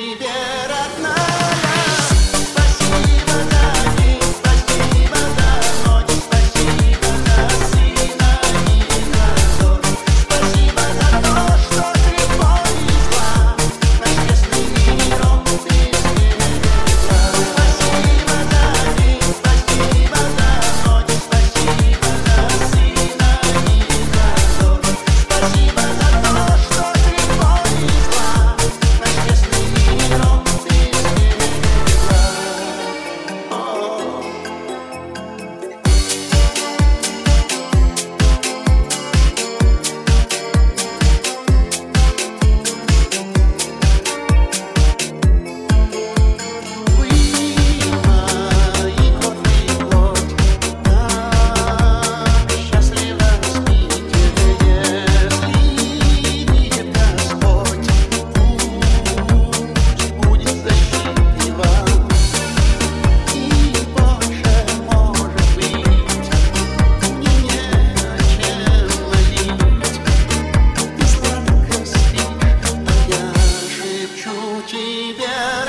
тебе, родная. Спасибо за день, спасибо за ночь, спасибо за сына и за дочь. Спасибо за то, что ты повезла наш честный миром без перевела. Спасибо за день, спасибо за ночь, спасибо за сына и за дочь. Спасибо за то, что ты повезла наш честный миром без перевела. Вы мои кровь и плоть, так счастливо спите, если видит Господь, пусть будет защитой вам, и больше, может быть, мне не о чем молить. Ты сладко спишь, а я шепчу тебе.